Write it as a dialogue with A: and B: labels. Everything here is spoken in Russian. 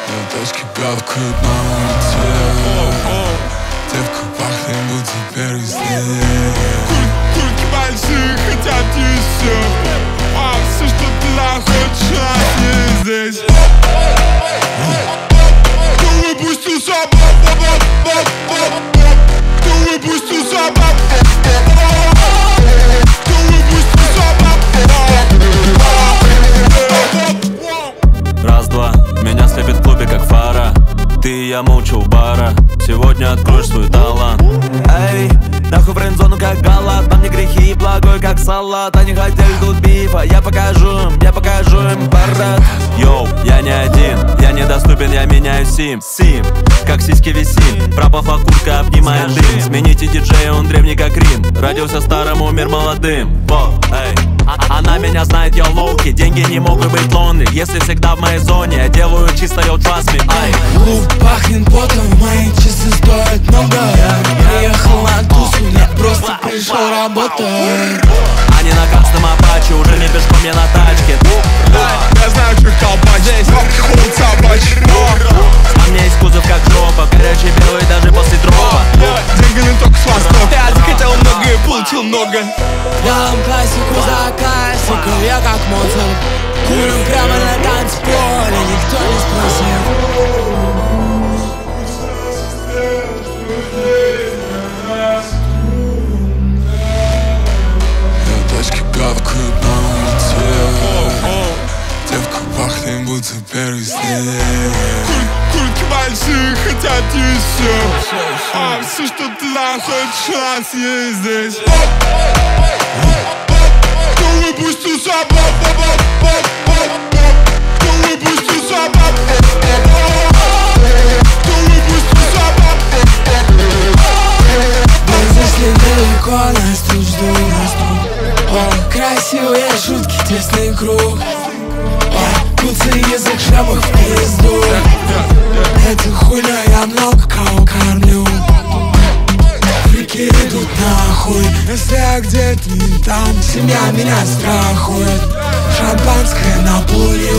A: Тачки гавкают на улице. Девка пахнет, будто первый снег. Куртки большие, хотят еще. А все, что ты хочешь, нас не здесь. Кто выпустил собак? Кто выпустил собак? Кто выпустил собак?
B: Раз-два, меня слепит в клубе как фара. Ты и я молча у бара. Сегодня откроешь свой талант. Эй, нахуй френдзону как галат. Там не грехи, благой как салат. Они хотели тут бифа, я покажу им парад. Йоу, я не один, я недоступен, я меняю сим. Как сиськи висим, пропахла куртка, обнимает дым. Смените диджея, он древний как Рим. Родился старым, умер молодым. Эй, она меня знает, я лоуки. Деньги не могут быть лонли, если всегда в моей зоне. Я делаю чисто, yo, trust me.
C: Клуб пахнет потом, мои часы стоят много. Я приехал на тусу, я просто пришел работать.
B: Они на красном апаче, уже не пешком, я на тачке.
A: Я знаю, что колбач, здесь холод собачий.
B: А мне есть кузов как жопа, горячий белый даже после дропа.
A: Деньги не только с восток.
C: Я захотел много и получил много. Дам классику за классикой, я как Моцарт. Курим прямо на танцполе, никто не спросил.
A: Тачки гавкают на улице. Девка пахнет, будто первый снег. Куртки большие, хотят еще. А все, что ты хочешь, нас есть здесь. Кто выпустил собак? Кто выпустил собак? Кто выпустил собак?
C: Мы зашли далеко, нас тут ждут. Красивые шутки, тесный круг. Куцый язык, шрамах в пизду. Это хуйня, я много кого кормлю. Фрики идут нахуй. Если я где-то не там, семья меня страхует. Шампанское на пуле